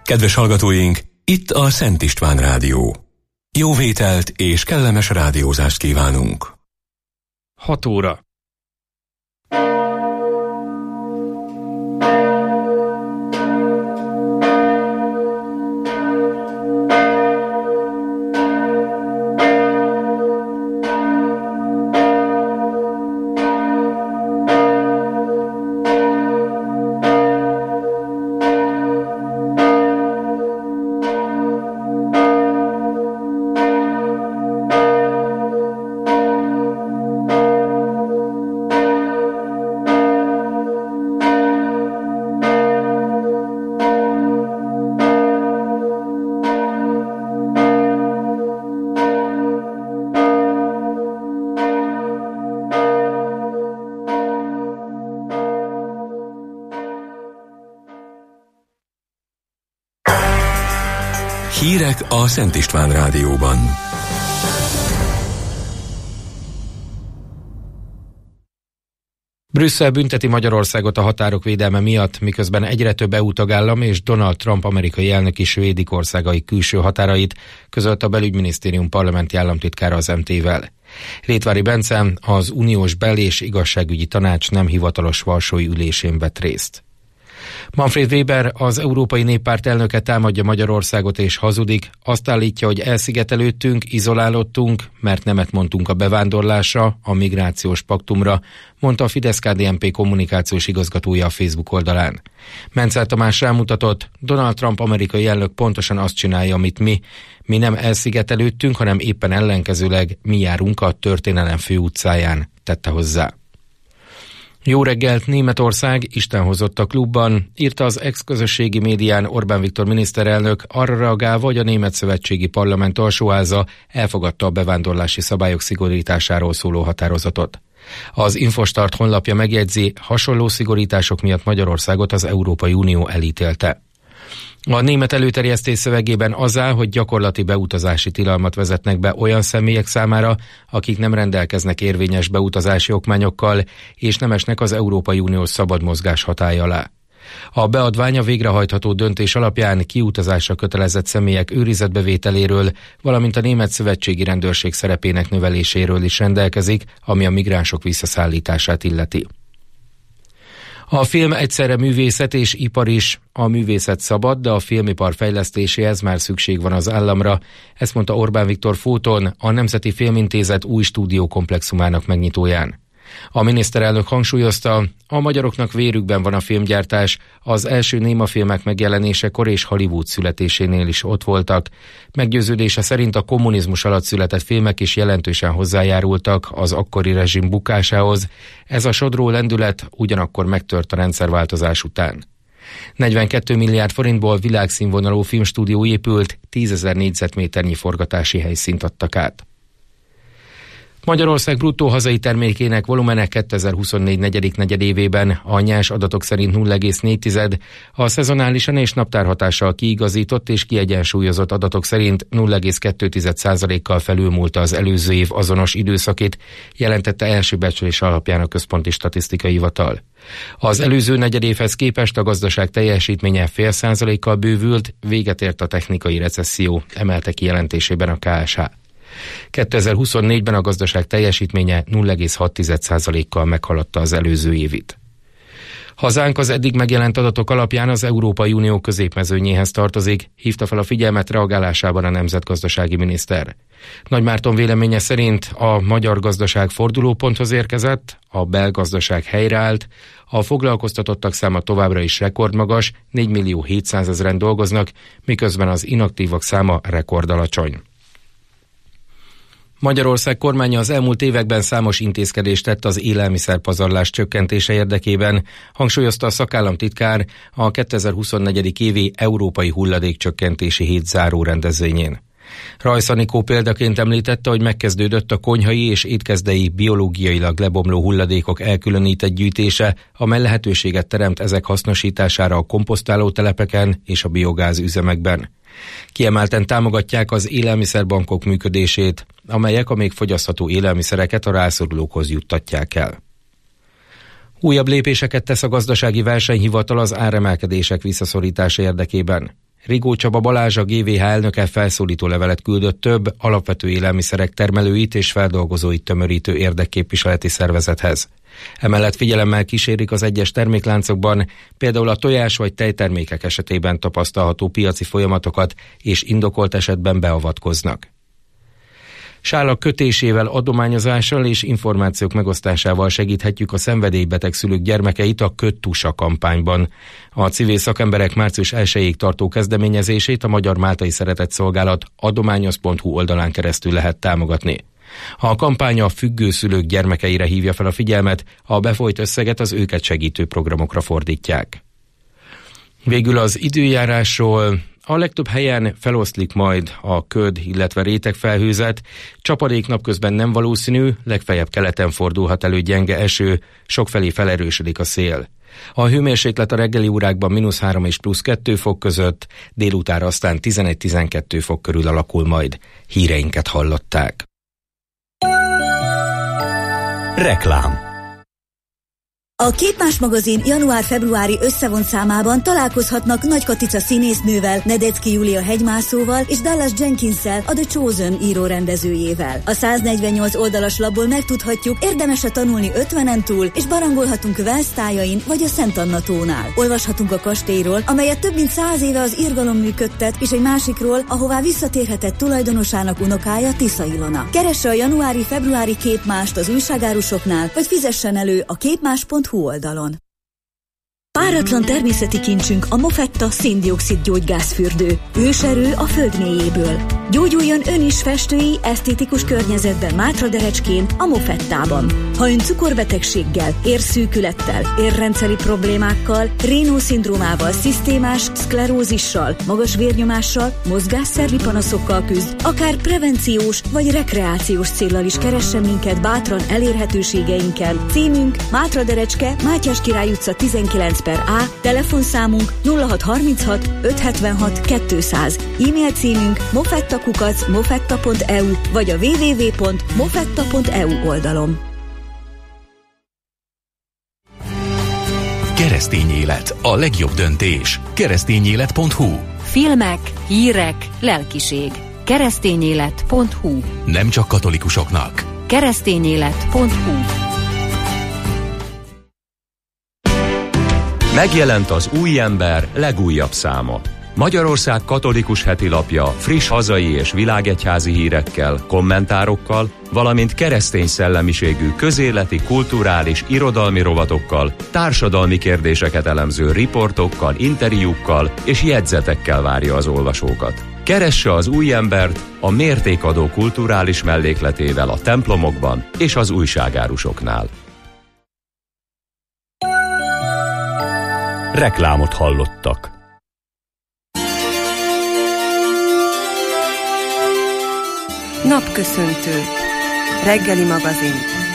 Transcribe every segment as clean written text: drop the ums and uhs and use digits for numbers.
Kedves hallgatóink, itt a Szent István Rádió. Jó vételt és kellemes rádiózást kívánunk. 6 óra. Hírek a Szent István Rádióban. Brüsszel bünteti Magyarországot a határok védelme miatt, miközben egyre több EU tagállam és Donald Trump amerikai elnök is védik országai külső határait, közölte a belügyminisztérium parlamenti államtitkára az MT-vel. Rétvári Bence az uniós bel- és igazságügyi tanács nem hivatalos varsói ülésén vett részt. Manfred Weber, az Európai Néppárt elnöke támadja Magyarországot és hazudik, azt állítja, hogy elszigetelődtünk, izolálódtunk, mert nemet mondtunk a bevándorlásra, a migrációs paktumra, mondta a Fidesz-KDNP kommunikációs igazgatója a Facebook oldalán. Mencel Tamás rámutatott, Donald Trump amerikai elnök pontosan azt csinálja, amit mi nem elszigetelődtünk, hanem éppen ellenkezőleg mi járunk a történelem főutcáján, tette hozzá. Jó reggelt, Németország, Isten hozott a klubban, írta az ex-közösségi médián Orbán Viktor miniszterelnök, arra reagálva, hogy a Német Szövetségi Parlament alsóháza elfogadta a bevándorlási szabályok szigorításáról szóló határozatot. Az Infostart honlapja megjegyzi, hasonló szigorítások miatt Magyarországot az Európai Unió elítélte. A német előterjesztés szövegében az áll, hogy gyakorlati beutazási tilalmat vezetnek be olyan személyek számára, akik nem rendelkeznek érvényes beutazási okmányokkal, és nem esnek az Európai Uniós szabad mozgás hatálya alá. A beadvány a végrehajtható döntés alapján kiutazásra kötelezett személyek őrizetbevételéről, valamint a német szövetségi rendőrség szerepének növeléséről is rendelkezik, ami a migránsok visszaszállítását illeti. A film egyszerre művészet és ipar is. A művészet szabad, de a filmipar fejlesztéséhez már szükség van az államra. Ezt mondta Orbán Viktor Fóton, a Nemzeti Filmintézet új stúdiókomplexumának megnyitóján. A miniszterelnök hangsúlyozta, a magyaroknak vérükben van a filmgyártás, az első némafilmek megjelenésekor és Hollywood születésénél is ott voltak. Meggyőződése szerint a kommunizmus alatt született filmek is jelentősen hozzájárultak az akkori rezsim bukásához. Ez a sodró lendület ugyanakkor megtört a rendszerváltozás után. 42 milliárd forintból világszínvonalú filmstúdió épült, 10 000 négyzetméternyi forgatási helyszínt adtak át. Magyarország bruttó hazai termékének volumene 2024 negyedik negyedévében a nyers adatok szerint 0,4, a szezonálisan és naptárhatással kiigazított és kiegyensúlyozott adatok szerint 0,2%-kal felülmúlta az előző év azonos időszakét, jelentette első becslés alapján a Központi Statisztikai Hivatal. Az előző negyedévhez képest a gazdaság teljesítménye 0,5%-kal bővült, véget ért a technikai recesszió, emelte ki jelentésében a KSH. 2024-ben a gazdaság teljesítménye 0,6%-kal meghaladta az előző évit. Hazánk az eddig megjelent adatok alapján az Európai Unió középmezőnyéhez tartozik, hívta fel a figyelmet reagálásában a nemzetgazdasági miniszter. Nagy Márton véleménye szerint a magyar gazdaság fordulóponthoz érkezett, a belgazdaság helyreállt, a foglalkoztatottak száma továbbra is rekordmagas, 4.700.000-en dolgoznak, miközben az inaktívak száma rekordalacsony. Magyarország kormánya az elmúlt években számos intézkedést tett az élelmiszerpazarlás csökkentése érdekében, hangsúlyozta a szakállamtitkár a 2024. évi Európai Hulladékcsökkentési Hét záró rendezvényén. Rajsz Anikó példaként említette, hogy megkezdődött a konyhai és étkezdei biológiailag lebomló hulladékok elkülönített gyűjtése, amely lehetőséget teremt ezek hasznosítására a komposztáló telepeken és a biogáz üzemekben. Kiemelten támogatják az élelmiszerbankok működését, amelyek a még fogyasztható élelmiszereket a rászorulókhoz juttatják el. Újabb lépéseket tesz a gazdasági versenyhivatal az áremelkedések visszaszorítása érdekében. Rigó Csaba Balázs, a GVH elnöke felszólító levelet küldött több alapvető élelmiszerek termelőit és feldolgozóit tömörítő érdekképviseleti szervezethez. Emellett figyelemmel kísérik az egyes termékláncokban, például a tojás vagy tejtermékek esetében tapasztalható piaci folyamatokat, és indokolt esetben beavatkoznak. Sálak kötésével, adományozással és információk megosztásával segíthetjük a szenvedélybeteg szülők gyermekeit a Ködtusa kampányban. A civil szakemberek március 1-ig tartó kezdeményezését a Magyar Máltai Szeretetszolgálat adományoz.hu oldalán keresztül lehet támogatni. A kampány a függő szülők gyermekeire hívja fel a figyelmet, a befolyt összeget az őket segítő programokra fordítják. Végül az időjárásról. A legtöbb helyen feloszlik majd a köd, illetve rétegfelhőzet. Csapadék napközben nem valószínű, legfeljebb keleten fordulhat elő gyenge eső, sokfelé felerősödik a szél. A hőmérséklet a reggeli órákban -3 és +2 fok között, délutára aztán 11-12 fok körül alakul majd. Híreinket hallották. Reklám. A Képmás magazin január-februári összevont számában találkozhatnak Nagy Katica színésznővel, Nedecki Júlia hegymászóval és Dallas Jenkinssel, a The Chosen író-rendezőjével. A 148 oldalas labból megtudhatjuk, érdemes-e tanulni 50-en túl, és barangolhatunk Wells tájain vagy a Szent Anna tónál. Olvashatunk a kastélyról, amelyet több mint 100 éve az irgalom működtet, és egy másikról, ahová visszatérhetett tulajdonosának unokája, Tisza Ilona. Keresse a januári-februári Képmást az újságárusoknál, vagy fizessen elő a képmás.hu oldalon. Páratlan természeti kincsünk a Mofetta szén-dioxid gyógygázfürdő. Őserő a föld mélyéből. Gyógyuljon ön is festői, esztétikus környezetben Mátraderecskén, a Mofettában. Ha ön cukorbetegséggel, érszűkülettel, érrendszeri problémákkal, Raynaud-szindrómával, szisztémás szklerózissal, magas vérnyomással, mozgásszervi panaszokkal küzd, akár prevenciós vagy rekreációs céllal is keressen minket bátran elérhetőségeinken. Címünk Mátraderecske, Mátyás Király utca 19/A, telefonszámunk 0636 576 200, e-mail címünk mofetta@mofetta.eu vagy a www.mofetta.eu oldalon. Keresztény élet, a legjobb döntés. Keresztényélet.hu. Filmek, hírek, lelkiség. Keresztényélet.hu. Nem csak katolikusoknak. Keresztényélet.hu. Megjelent az Új Ember legújabb száma. Magyarország katolikus hetilapja friss hazai és világegyházi hírekkel, kommentárokkal, valamint keresztény szellemiségű közéleti, kulturális, irodalmi rovatokkal, társadalmi kérdéseket elemző riportokkal, interjúkkal és jegyzetekkel várja az olvasókat. Keresse az Új Embert a mértékadó kulturális mellékletével a templomokban és az újságárusoknál. Reklámot hallottak. Napköszöntő. Reggeli magazin.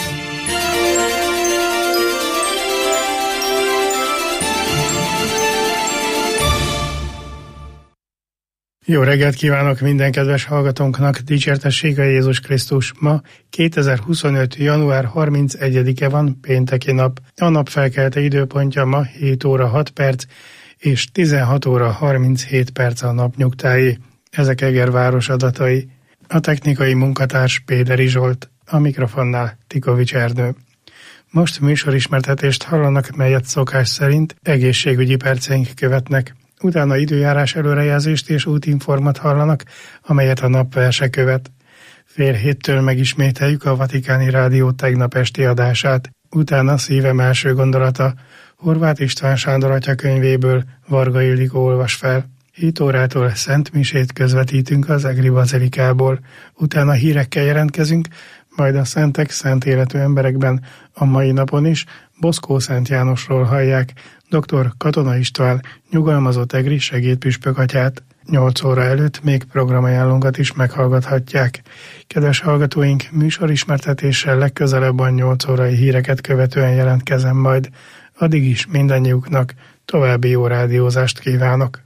Jó reggelt kívánok minden kedves hallgatónknak, dicsértessége Jézus Krisztus. Ma 2025. január 31-e van, pénteki nap. A nap felkelte időpontja ma 7 óra 6 perc és 16 óra 37 perc a napnyugtáé. Ezek Egerváros adatai. A technikai munkatárs Péderi Zsolt, a mikrofonnál Tikovics Ernő. Most műsorismertetést hallanak, melyet szokás szerint egészségügyi perceink követnek. Utána időjárás előrejelzést és útinformat hallanak, amelyet a napverse követ. 6:30 megismételjük a Vatikáni Rádió tegnap esti adását. Utána Szívem első gondolata Horváth István Sándor atyakönyvéből Varga Ildikó olvas fel. 7 órától Szent Misét közvetítünk az Egri Bazilikából. Utána hírekkel jelentkezünk, majd a szentek, szent életű emberekben a mai napon is Boszkó Szent Jánosról hallják dr. Katona István nyugalmazott egri segédpüspök atyát. 8 óra előtt még programajánlónkat is meghallgathatják. Kedves hallgatóink, műsorismertetéssel legközelebb a 8 órai híreket követően jelentkezem majd. Addig is mindannyiuknak további jó rádiózást kívánok.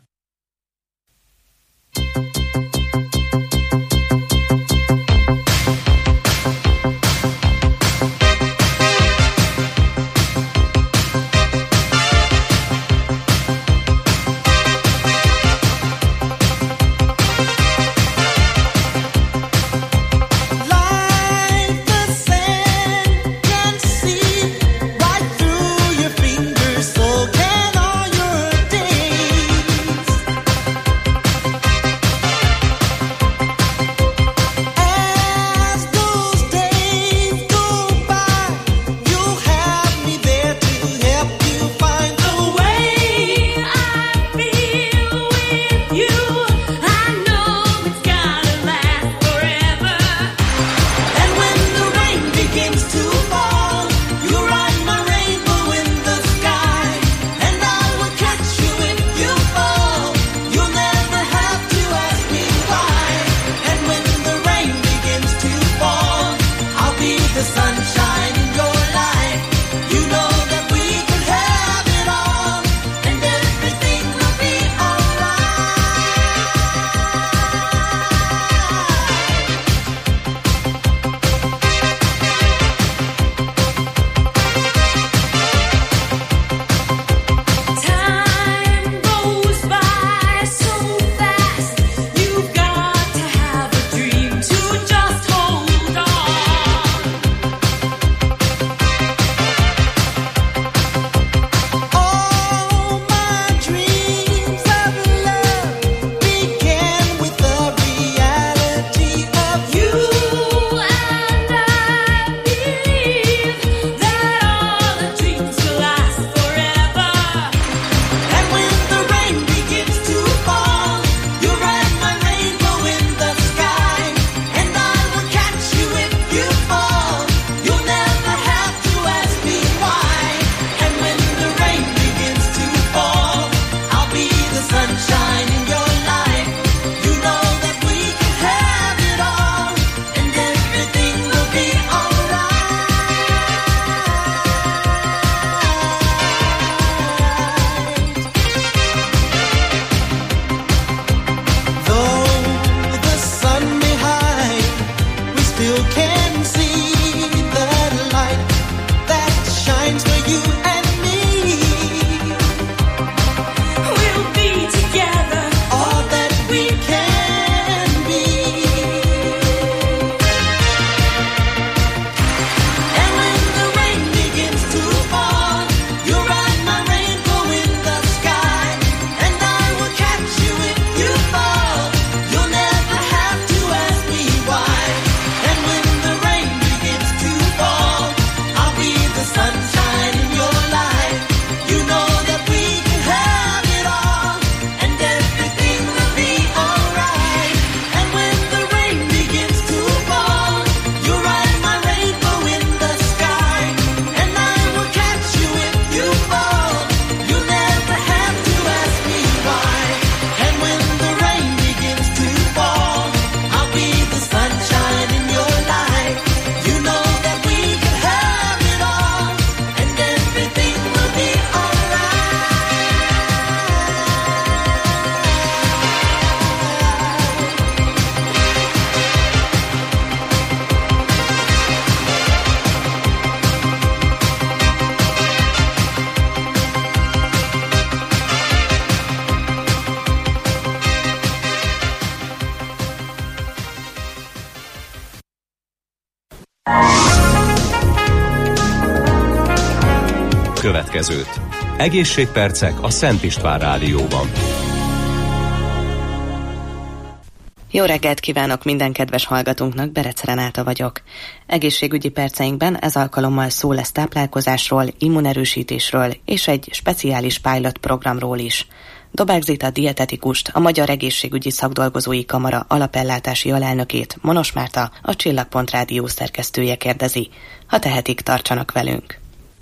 következőt. Egészségpercek a Szent István Rádióban. Jó reggelt kívánok minden kedves hallgatónknak, Berec Renáta vagyok. Egészségügyi perceinkben ez alkalommal szó lesz táplálkozásról, immunerősítésről és egy speciális pilot programról is. Dobák Zita dietetikust, a Magyar Egészségügyi Szakdolgozói Kamara alapellátási alelnökét, Monos Márta, a Csillagpont Rádió szerkesztője kérdezi. Ha tehetik, tartsanak velünk!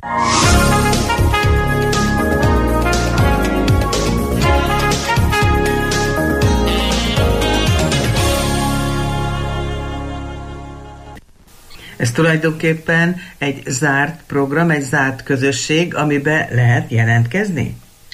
Ez tulajdonképpen egy zárt program, egy zárt közösség, amiben lehet jelentkezni?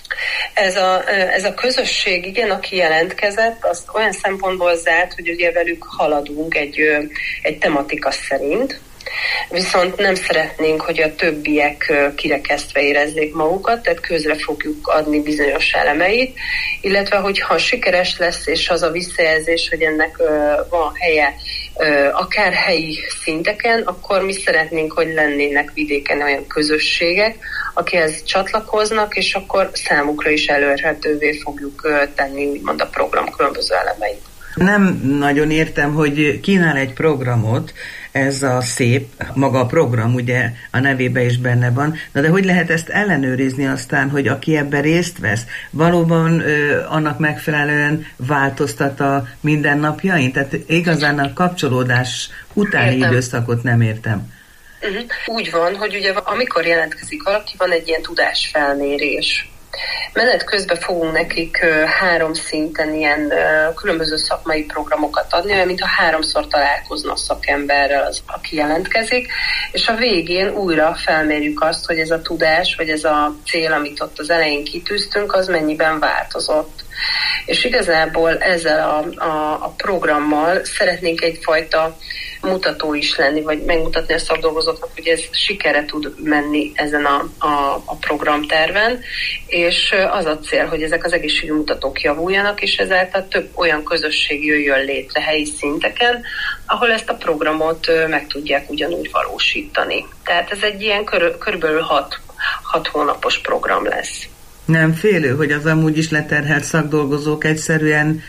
Ez a közösség, igen, aki jelentkezett, az olyan szempontból zárt, hogy ugye velük haladunk egy tematika szerint, viszont nem szeretnénk, hogy a többiek kirekesztve érezzék magukat, tehát közre fogjuk adni bizonyos elemeit, illetve hogyha sikeres lesz, és az a visszajelzés, hogy ennek van helye akár helyi szinteken, akkor mi szeretnénk, hogy lennének vidéken olyan közösségek, akihez csatlakoznak, és akkor számukra is elérhetővé fogjuk tenni úgymond a program különböző elemeit. Nem nagyon értem, hogy kínál egy programot, ez a szép, maga a program, ugye a nevében is benne van, de hogy lehet ezt ellenőrizni aztán, hogy aki ebben részt vesz, valóban annak megfelelően változtat a mindennapjain? Tehát igazán a kapcsolódás utáni időszakot nem értem. Úgy van, hogy ugye amikor jelentkezik valaki, van egy ilyen tudásfelmérés. Menet közben fogunk nekik 3 szinten ilyen különböző szakmai programokat adni, olyan, mintha 3-szor találkozna a szakemberrel az, aki jelentkezik, és a végén újra felmérjük azt, hogy ez a tudás, vagy ez a cél, amit ott az elején kitűztünk, az mennyiben változott. És igazából ezzel a programmal szeretnénk egyfajta mutató is lenni, vagy megmutatni a szakdolgozóknak, hogy ez sikerre tud menni ezen a programterven, és az a cél, hogy ezek az egészségügyi mutatók javuljanak, és ezáltal több olyan közösség jöjjön létre helyi szinteken, ahol ezt a programot meg tudják ugyanúgy valósítani. Tehát ez egy ilyen körülbelül 6 hónapos program lesz. Nem félő, hogy az amúgy is leterhelt szakdolgozók egyszerűen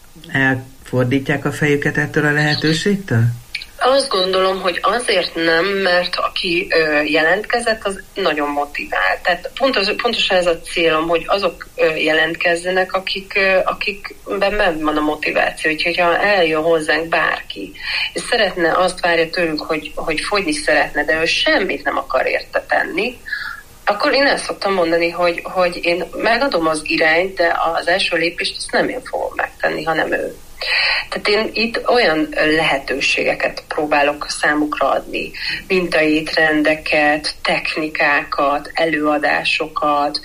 elfordítják a fejüket ettől a lehetőségtől? Azt gondolom, hogy azért nem, mert aki jelentkezett, az nagyon motivált. Tehát pontosan ez a célom, hogy azok jelentkezzenek, akikben benne van a motiváció. Úgyhogy ha eljön hozzánk bárki, és szeretne, azt várja tőlünk, hogy fogyni szeretne, de ő semmit nem akar érte tenni, akkor én ezt szoktam mondani, hogy én megadom az irányt, de az első lépést azt nem én fogom megtenni, hanem ő. Tehát én itt olyan lehetőségeket próbálok számukra adni, mintaétrendeket, technikákat, előadásokat,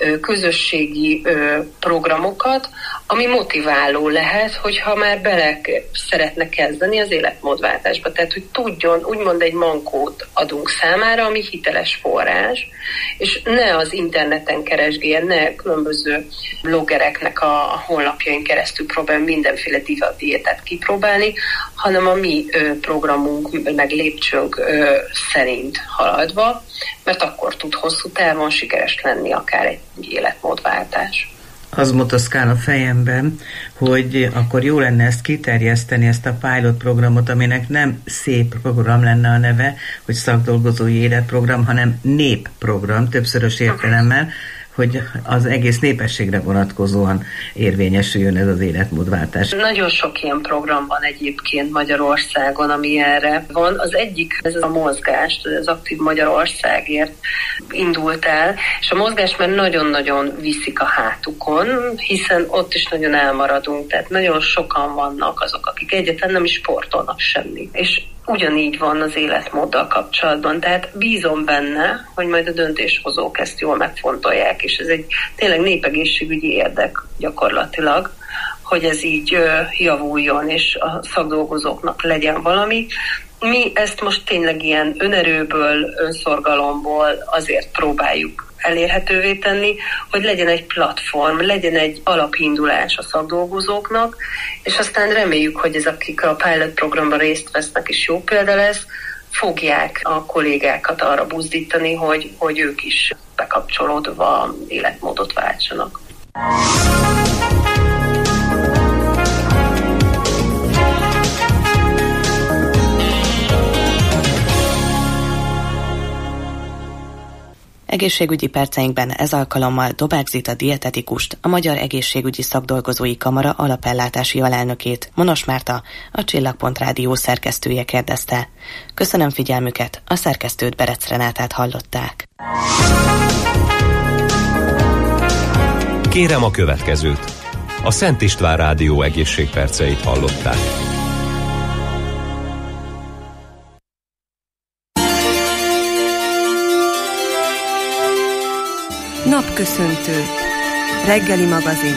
közösségi programokat, ami motiváló lehet, hogyha már bele szeretne kezdeni az életmódváltásba. Tehát, hogy tudjon, úgymond egy mankót adunk számára, ami hiteles forrás, és ne az interneten keresgéljen, ne különböző bloggereknek a honlapjain keresztül próbál mindenféle diétát kipróbálni, hanem a mi programunk meg lépcsőnk szerint haladva, mert akkor tud hosszú távon sikeres lenni akár egy életmódváltás. Az motoszkál a fejemben, hogy akkor jó lenne ezt kiterjeszteni, ezt a pilot programot, aminek nem szép program lenne a neve, hogy szakdolgozói életprogram, hanem népprogram, többszörös értelemmel, hogy az egész népességre vonatkozóan érvényesüljön ez az életmódváltás. Nagyon sok ilyen program van egyébként Magyarországon, ami erre van. Az egyik, ez a mozgás, az Aktív Magyarországért indult el, és a mozgás már nagyon-nagyon viszik a hátukon, hiszen ott is nagyon elmaradunk, tehát nagyon sokan vannak azok, akik egyáltalán nem is sportolnak semmit. És ugyanígy van az életmóddal kapcsolatban, tehát bízom benne, hogy majd a döntéshozók ezt jól megfontolják, és ez egy tényleg népegészségügyi érdek gyakorlatilag, hogy ez így javuljon, és a szakdolgozóknak legyen valami. Mi ezt most tényleg ilyen önerőből, önszorgalomból azért próbáljuk elérhetővé tenni, hogy legyen egy platform, legyen egy alapindulás a szakdolgozóknak, és aztán reméljük, hogy ez, akik a pilot programban részt vesznek, és jó példa lesz, fogják a kollégákat arra buzdítani, hogy ők is bekapcsolódva életmódot váltsanak. Egészségügyi perceinkben ez alkalommal Dobák Zita dietetikust, a Magyar Egészségügyi Szakdolgozói Kamara alapellátási alelnökét, Monos Márta, a Csillagpont Rádió szerkesztője kérdezte. Köszönöm figyelmüket, a szerkesztőt, Berec Renátát hallották. Kérem a következőt. A Szent István Rádió egészségperceit hallották. Napköszöntő. Reggeli magazin.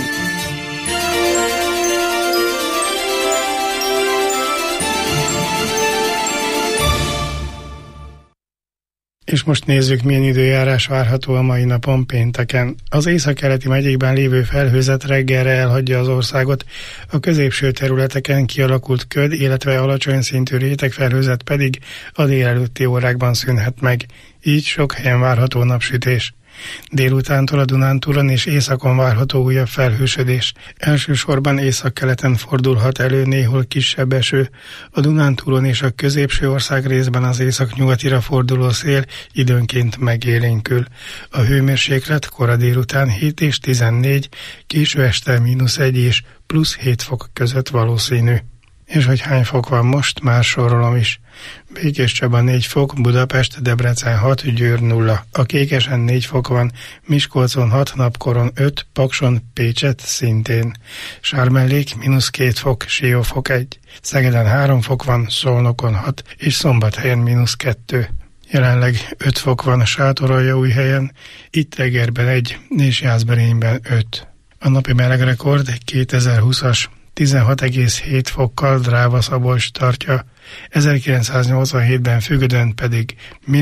És most nézzük, milyen időjárás várható a mai napon, pénteken. Az északkeleti megyékben lévő felhőzet reggelre elhagyja az országot, a középső területeken kialakult köd, illetve alacsony szintű rétegfelhőzet pedig a délelőtti órákban szűnhet meg. Így sok helyen várható napsütés. Délutántól a Dunántúlon és északon várható újabb felhősödés. Elsősorban északkeleten fordulhat elő néhol kisebb eső. A Dunántúlon és a középső ország részben az északnyugatira forduló szél időnként megélénkül. A hőmérséklet kora délután 7 és 14, késő este -1 és +7 fok között valószínű. És hogy hány fok van most, már sorolom is. Békéscsaba 4 fok, Budapest, Debrecen 6, Győr 0. A Kékesen 4 fok van, Miskolcon 6, Napkoron 5, Pakson, Pécset szintén. Sármellék -2 fok, Siófok 1. Szegeden 3 fok van, Szolnokon 6, és Szombathelyen -2. Jelenleg 5 fok van Sátoraljaújhelyen, itt Egerben 1, és Jászberényben 5. A napi melegrekord 2020-as. 16,7 fokkal Dráva-Szabolcs tartja, 1987-ben Fügödön pedig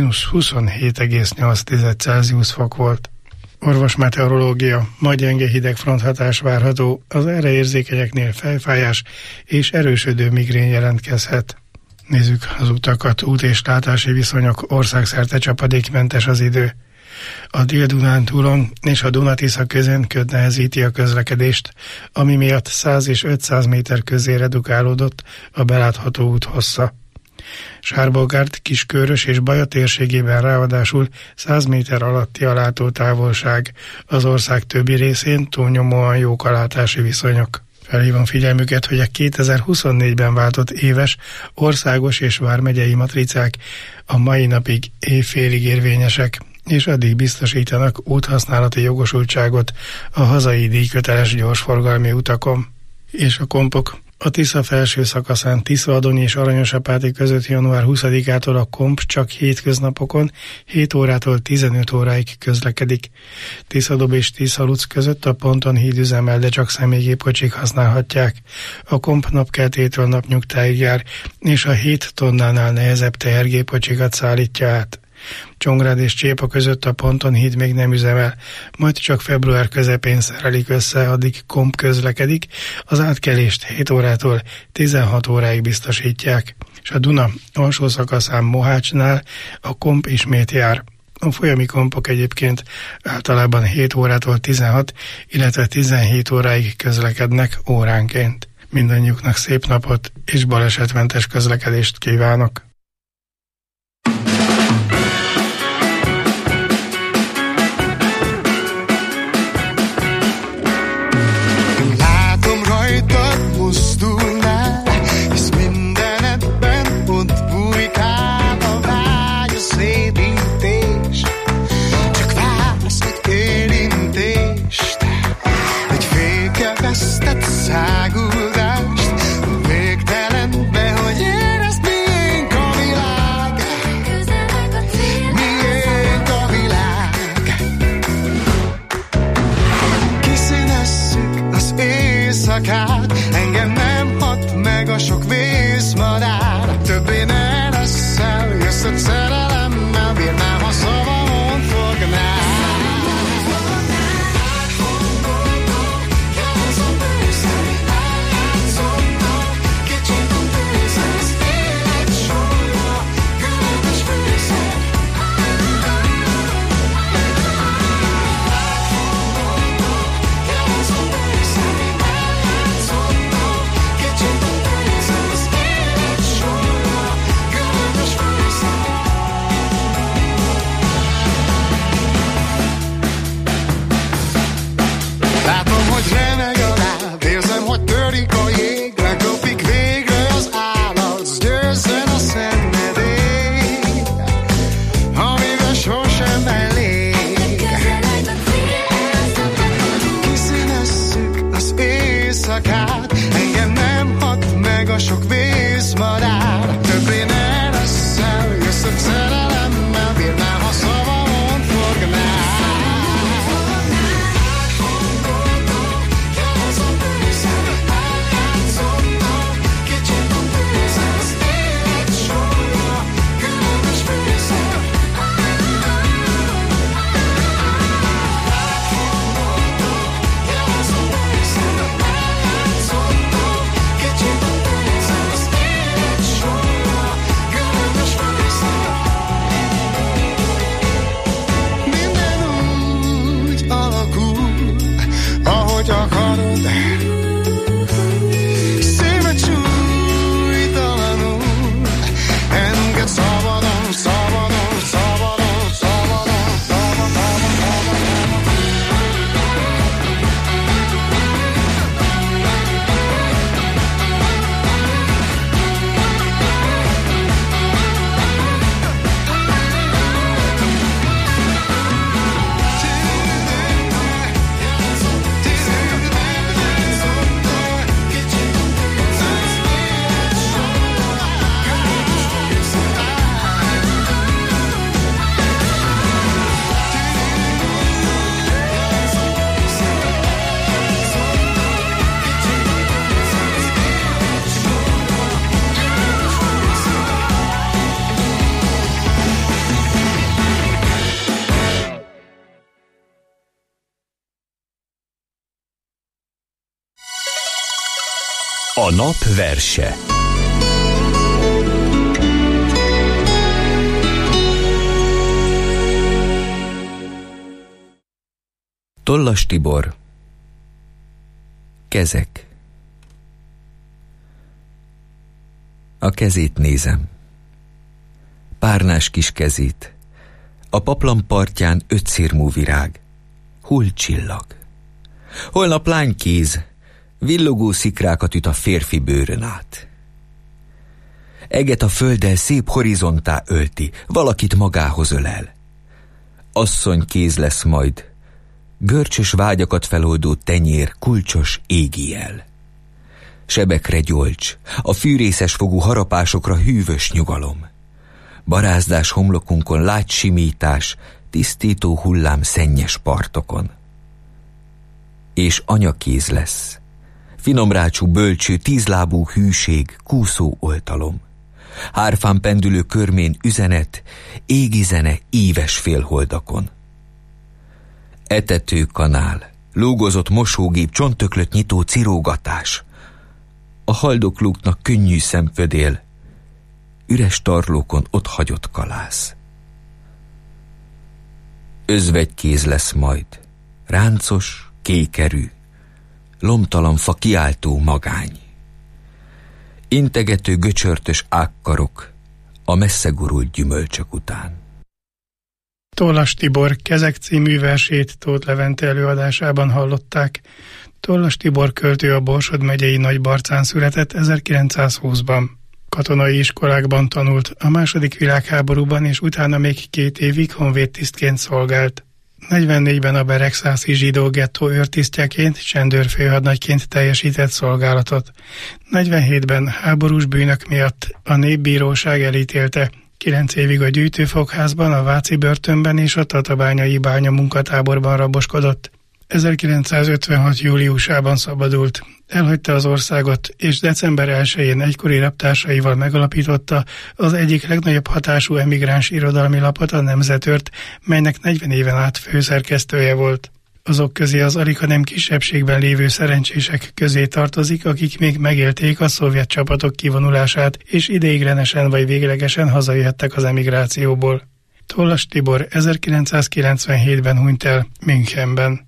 -27,8 Celsius fok volt. Orvosmeteorológia, ma gyenge hidegfront hatás várható, az erre érzékenyeknél fejfájás és erősödő migrén jelentkezhet. Nézzük az utakat, út- és látási viszonyok, országszerte csapadékmentes az idő. A Dél-Dunántúlon és a Duna-Tisza közén köd nehezíti a közlekedést, ami miatt 100 és 500 méter közé redukálódott a belátható út hossza. Sárbolgárd, Kiskörös és Baja térségében ráadásul 100 méter alatti a látótávolság, az ország többi részén túlnyomóan jók a látási viszonyok. Felhívom figyelmüket, hogy a 2024-ben váltott éves országos és vármegyei matricák a mai napig éjfélig érvényesek, és addig biztosítanak úthasználati jogosultságot a hazai díjköteles gyorsforgalmi utakon. És a kompok. A Tisza felső szakaszán Tisza-Adony és Aranyosapáti között január 20-ától a komp csak hétköznapokon 7 órától 15 óráig közlekedik. Tiszadob és Tiszaluc között a ponton híd üzemel, de csak személygépkocsik használhatják. A komp napkeltétől napnyugtáig jár, és a 7 tonnánál nehezebb tehergépkocsikat szállítja át. Csongrád és Csépa között a ponton híd még nem üzemel, majd csak február közepén szerelik össze, addig komp közlekedik, az átkelést 7 órától 16 óráig biztosítják, és a Duna alsó szakaszán Mohácsnál a komp ismét jár. A folyami kompok egyébként általában 7 órától 16, illetve 17 óráig közlekednek óránként. Mindannyiuknak szép napot és balesetmentes közlekedést kívánok! Engem nem hat meg a sok vészmadár, többé ne leszel, jössz a szerelemmel, bírnám, ha szavamon fognál. Kicsit a pénz, az élet sorra, éjszakát. Engem nem hat meg a sok vészmadár. Többé ne leszel, jössz a szerelemmel, bírnám, ha szavamon fognál. Akarod, szíved súlytalanul, engedd szabadon, szabadon, szabadon, szabadon, szabadon. A nap verse. Tollas Tibor. Kezek. A kezét nézem. Párnás kis kezét. A paplan partján 5 szirmú virág. Hol csillag? Holnap lánykéz. Villogó szikrákat üt a férfi bőrön át. Eget a földdel szép horizontá ölti, valakit magához ölel. Asszony kéz lesz majd, görcsös vágyakat feloldó tenyér, kulcsos égi jel. Sebekre gyolcs, a fűrészes fogú harapásokra hűvös nyugalom. Barázdás homlokunkon lágy simítás, tisztító hullám szennyes partokon. És anyakéz lesz, finomrácsú bölcső, 10 lábú hűség, kúszó oltalom. Hárfán pendülő körmén üzenet, égi zene íves félholdakon. Etető kanál, lúgozott mosógép, csontöklött nyitó cirógatás. A haldoklóknak könnyű szemfödél, üres tarlókon ott hagyott kalász. Özvegykéz lesz majd, ráncos, kékerű, lomtalan fa kiáltó magány. Integető göcsörtös ágkarok a messze gurult gyümölcsök után. Tollas Tibor Kezek című versét Tóth Levente előadásában hallották. Tollas Tibor költő a Borsod megyei Nagybarcán született 1920-ban. Katonai iskolákban tanult, a II. Világháborúban és utána még 2 évig honvédtisztként szolgált. 44-ben a beregszászi zsidó gettó őrtisztjeként, csendőrfőhadnagyként teljesített szolgálatot. 47-ben háborús bűnök miatt a népbíróság elítélte. 9 évig a gyűjtőfogházban, a Váci börtönben és a tatabányai bánya munkatáborban raboskodott. 1956. júliusában szabadult. Elhagyta az országot, és december 1-én egykori reptársaival megalapította az egyik legnagyobb hatású emigráns irodalmi lapot, a Nemzetört, melynek 40 éven át főszerkesztője volt. Azok közé az alig nem kisebbségben lévő szerencsések közé tartozik, akik még megélték a szovjet csapatok kivonulását, és ideiglenesen vagy véglegesen hazajöhettek az emigrációból. Tollas Tibor 1997-ben hunyt el Münchenben.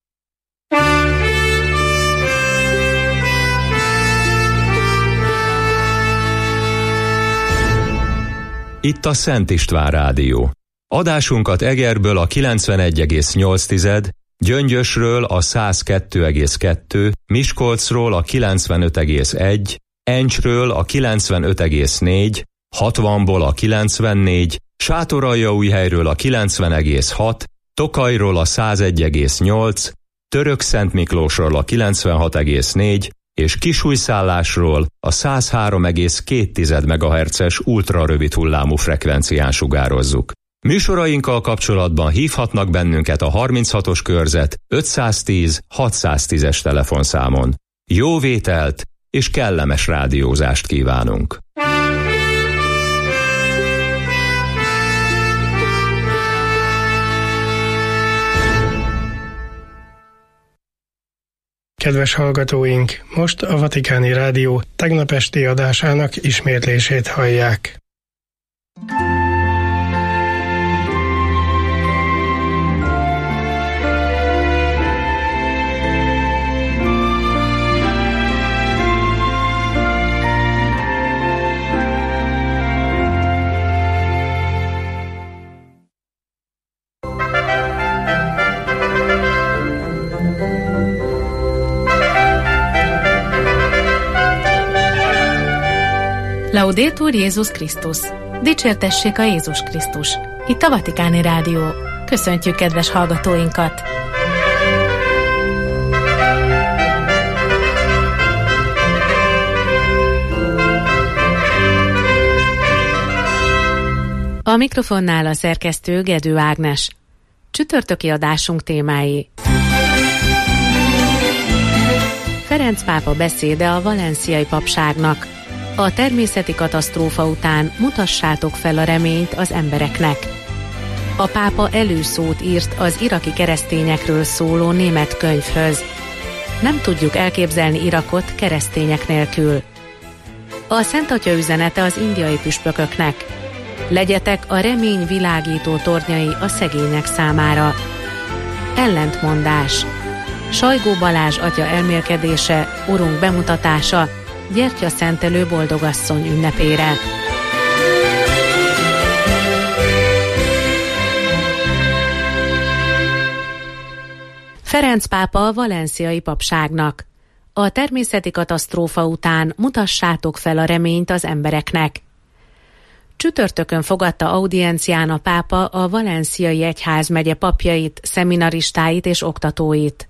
Itt a Szent István Rádió. Adásunkat Egerből a 91,8, Gyöngyösről a 102,2, Miskolcról a 95,1, Encsről a 95,4, 60-ból a 94, Sátoraljaújhelyről a 90,6, Tokajról a 101,8, Törökszentmiklósról a 96,4, és kisújszállásról a 103,2 MHz-es ultrarövid hullámú frekvencián sugározzuk. Műsorainkkal kapcsolatban hívhatnak bennünket a 36-os körzet 510 610-es telefonszámon. Jó vételt és kellemes rádiózást kívánunk! Kedves hallgatóink, most a Vatikáni Rádió tegnap esti adásának ismétlését hallják. Laudetur Jézus Krisztus! Dicsértessék a Jézus Krisztus! Itt a Vatikáni Rádió. Köszöntjük kedves hallgatóinkat! A mikrofonnál a szerkesztő Gedő Ágnes. Csütörtöki adásunk témái. Ferenc pápa beszéde a valenciai papságnak. A természeti katasztrófa után mutassátok fel a reményt az embereknek. A pápa előszót írt az iraki keresztényekről szóló német könyvhöz. Nem tudjuk elképzelni Irakot keresztények nélkül. A Szent Atya üzenete az indiai püspököknek. Legyetek a remény világító tornyai a szegények számára. Ellentmondás. Sajgó Balázs atya elmélkedése, urunk bemutatása, gyertyaszentelő boldogasszony ünnepére. Ferenc pápa a valenciai papságnak. A természeti katasztrófa után mutassátok fel a reményt az embereknek. Csütörtökön fogadta audiencián a pápa a valenciai egyházmegye papjait, szeminaristáit és oktatóit.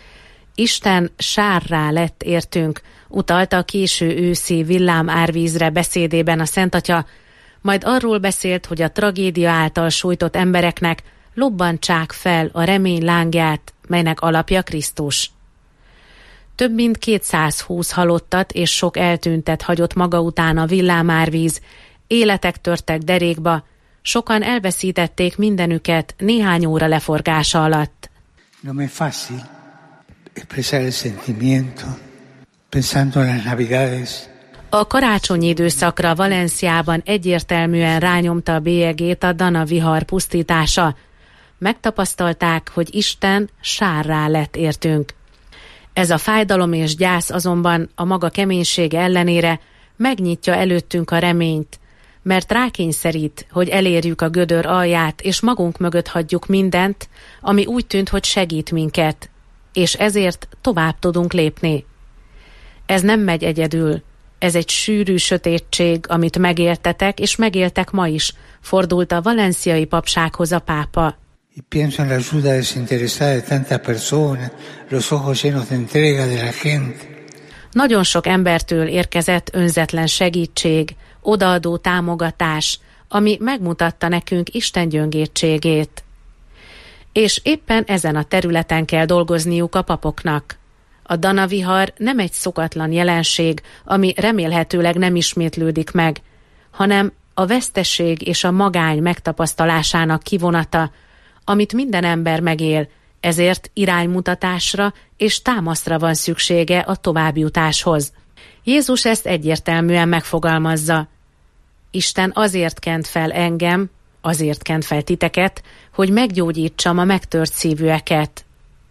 Isten sárrá lett értünk, utalta a késő őszi villám árvízre beszédében a Szent Atya, majd arról beszélt, hogy a tragédia által sújtott embereknek lobbantsák fel a remény lángját, melynek alapja Krisztus. Több mint 220 halottat és sok eltűntet hagyott maga után a villámárvíz, életek törtek derékba, sokan elveszítették mindenüket néhány óra leforgása alatt. No me fácil expresar el sentimiento pensando en las Navidades. A karácsonyi időszakra Valenciában egyértelműen rányomta a bélyegét a Dana vihar pusztítása. Megtapasztalták, hogy Isten sárrá lett értünk. Ez a fájdalom és gyász azonban a maga keménysége ellenére megnyitja előttünk a reményt, mert rákényszerít, hogy elérjük a gödör alját, és magunk mögött hagyjuk mindent, ami úgy tűnt, hogy segít minket, és ezért tovább tudunk lépni. Ez nem megy egyedül, ez egy sűrű sötétség, amit megéltetek, és megéltek ma is, fordult a valenciai papsághoz a pápa. Y pienso en la ayuda desinteresada de tantas personas, los ojos llenos de entrega de la gente. Nagyon sok embertől érkezett önzetlen segítség, odaadó támogatás, ami megmutatta nekünk Isten gyöngétségét. És éppen ezen a területen kell dolgozniuk a papoknak. A Dana vihar nem egy szokatlan jelenség, ami remélhetőleg nem ismétlődik meg, hanem a veszteség és a magány megtapasztalásának kivonata, amit minden ember megél, ezért iránymutatásra és támaszra van szüksége a továbbjutáshoz. Jézus ezt egyértelműen megfogalmazza. Isten azért kent fel engem, azért kent fel titeket, hogy meggyógyítsam a megtört szívűeket.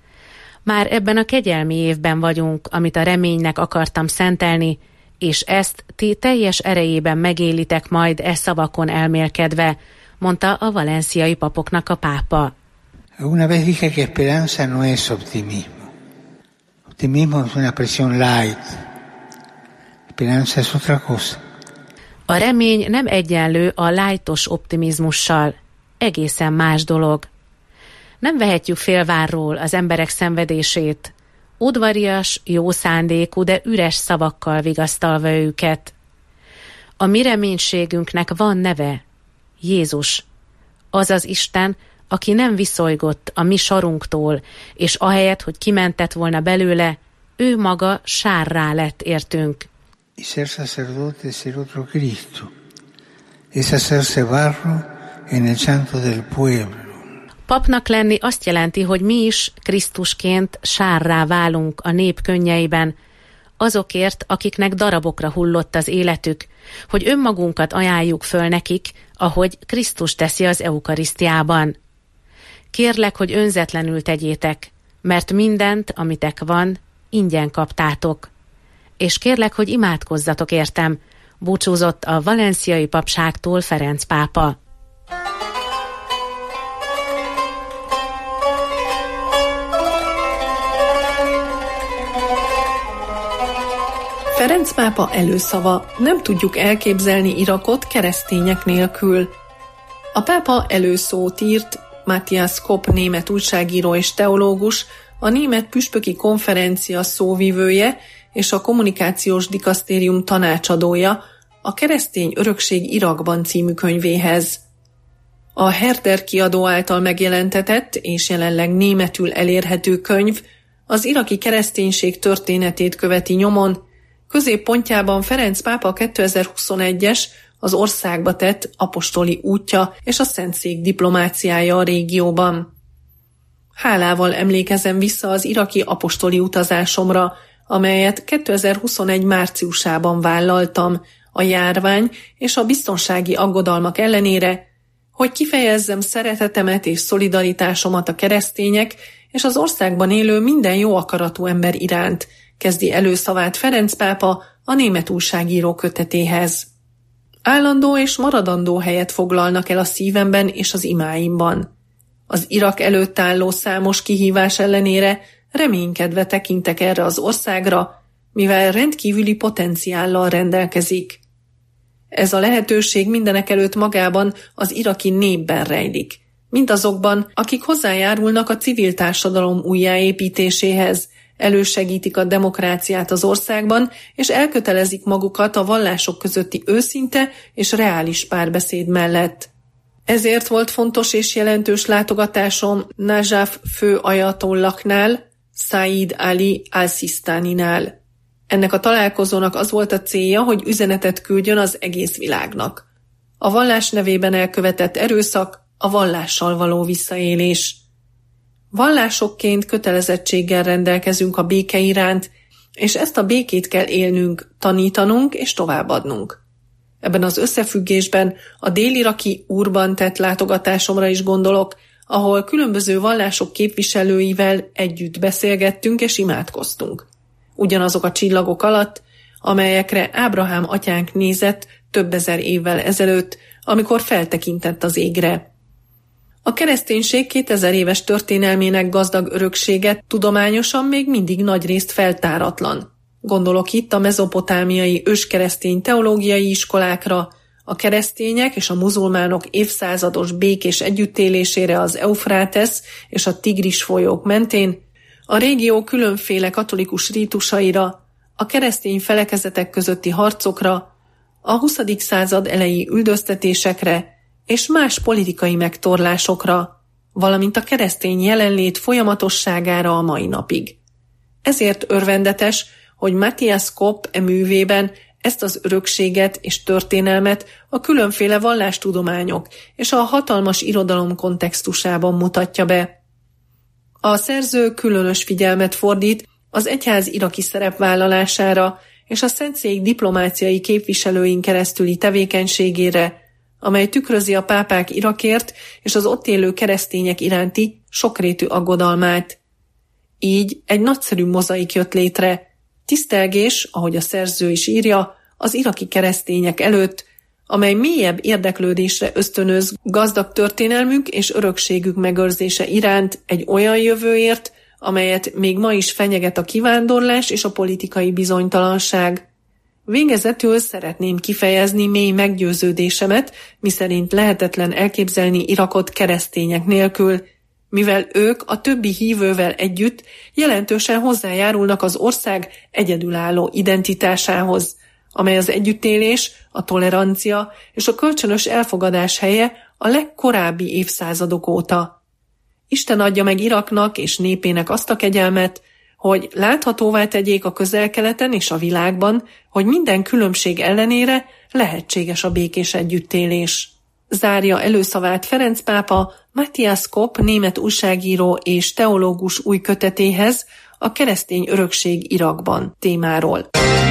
Már ebben a kegyelmi évben vagyunk, amit a reménynek akartam szentelni, és ezt ti teljes erejében megélitek majd e szavakon elmélkedve, mondta a valenciai papoknak a pápa. Una vez dije que esperanza no es optimismo. Optimismo es una presión light. Esperanza es otra cosa. A remény nem egyenlő a lightos optimizmussal. Egészen más dolog. Nem vehetjük félvárról az emberek szenvedését. udvarias, jó szándékú, de üres szavakkal vigasztalva őket. A mi reménységünknek van neve, Jézus, azaz Isten, aki nem viszolygott a mi sarunktól, és ahelyett, hogy kimentett volna belőle, ő maga sárrá lett értünk. Y ser sacerdote es ser otro Cristo, es hacerse barro en el llanto del pueblo. Papnak lenni azt jelenti, hogy mi is Krisztusként sárrá válunk a nép könnyeiben, azokért, akiknek darabokra hullott az életük, hogy önmagunkat ajánljuk föl nekik, ahogy Krisztus teszi az eukarisztiában. Kérlek, hogy önzetlenül tegyétek, mert mindent, amitek van, ingyen kaptátok. És kérlek, hogy imádkozzatok értem, búcsúzott a valenciai papságtól Ferenc pápa. Ferenc pápa előszava: nem tudjuk elképzelni Irakot keresztények nélkül. A pápa előszót írt Matthias Kopp német újságíró és teológus, a német püspöki konferencia szóvivője és a kommunikációs dikasztérium tanácsadója a Keresztény örökség Irakban című könyvéhez. A Herder kiadó által megjelentetett és jelenleg németül elérhető könyv az iraki kereszténység történetét követi nyomon, középpontjában Ferenc pápa 2021-es az országba tett apostoli útja és a Szentszék diplomáciája a régióban. Hálával emlékezem vissza az iraki apostoli utazásomra, amelyet 2021 márciusában vállaltam, a járvány és a biztonsági aggodalmak ellenére, hogy kifejezzem szeretetemet és szolidaritásomat a keresztények és az országban élő minden jó akaratú ember iránt, kezdi előszavát Ferenc pápa a német újságíró kötetéhez. Állandó és maradandó helyet foglalnak el a szívemben és az imáimban. Az Irak előtt álló számos kihívás ellenére reménykedve tekintek erre az országra, mivel rendkívüli potenciállal rendelkezik. Ez a lehetőség mindenekelőtt magában az iraki népben rejlik, mindazokban, akik hozzájárulnak a civil társadalom újjáépítéséhez, elősegítik a demokráciát az országban, és elkötelezik magukat a vallások közötti őszinte és reális párbeszéd mellett. Ezért volt fontos és jelentős látogatásom Najaf fő ajatollaknál, Said Ali al-Sistaninál. Ennek a találkozónak az volt a célja, hogy üzenetet küldjön az egész világnak. A vallás nevében elkövetett erőszak, a vallással való visszaélés. Vallásokként kötelezettséggel rendelkezünk a béke iránt, és ezt a békét kell élnünk, tanítanunk és továbbadnunk. Ebben az összefüggésben a dél-iraki Urban tett látogatásomra is gondolok, ahol különböző vallások képviselőivel együtt beszélgettünk és imádkoztunk. Ugyanazok a csillagok alatt, amelyekre Ábrahám atyánk nézett több ezer évvel ezelőtt, amikor feltekintett az égre. A kereszténység 2000 éves történelmének gazdag öröksége tudományosan még mindig nagyrészt feltáratlan. Gondolok itt a mezopotámiai őskeresztény teológiai iskolákra, a keresztények és a muzulmánok évszázados békés együttélésére az Eufrátesz és a Tigris folyók mentén, a régió különféle katolikus rítusaira, a keresztény felekezetek közötti harcokra, a 20. század elejé üldöztetésekre és más politikai megtorlásokra, valamint a keresztény jelenlét folyamatosságára a mai napig. Ezért örvendetes, hogy Matthias Kopp művében ezt az örökséget és történelmet a különféle vallástudományok és a hatalmas irodalom kontextusában mutatja be. A szerző különös figyelmet fordít az egyház iraki szerepvállalására és a Szentszék diplomáciai képviselőin keresztüli tevékenységére, amely tükrözi a pápák Irakért és az ott élő keresztények iránti sokrétű aggodalmát. Így egy nagyszerű mozaik jött létre, tisztelgés, ahogy a szerző is írja, az iraki keresztények előtt, amely mélyebb érdeklődésre ösztönöz gazdag történelmük és örökségük megőrzése iránt egy olyan jövőért, amelyet még ma is fenyeget a kivándorlás és a politikai bizonytalanság. Végezetül szeretném kifejezni mély meggyőződésemet, miszerint lehetetlen elképzelni Irakot keresztények nélkül, mivel ők a többi hívővel együtt jelentősen hozzájárulnak az ország egyedülálló identitásához, amely az együttélés, a tolerancia és a kölcsönös elfogadás helye a legkorábbi évszázadok óta. Isten adja meg Iraknak és népének azt a kegyelmet, hogy láthatóvá tegyék a Közel-Keleten és a világban, hogy minden különbség ellenére lehetséges a békés együttélés. Zárja előszavát Ferenc pápa Matthias Kopp német újságíró és teológus új kötetéhez, a keresztény örökség Irakban témáról.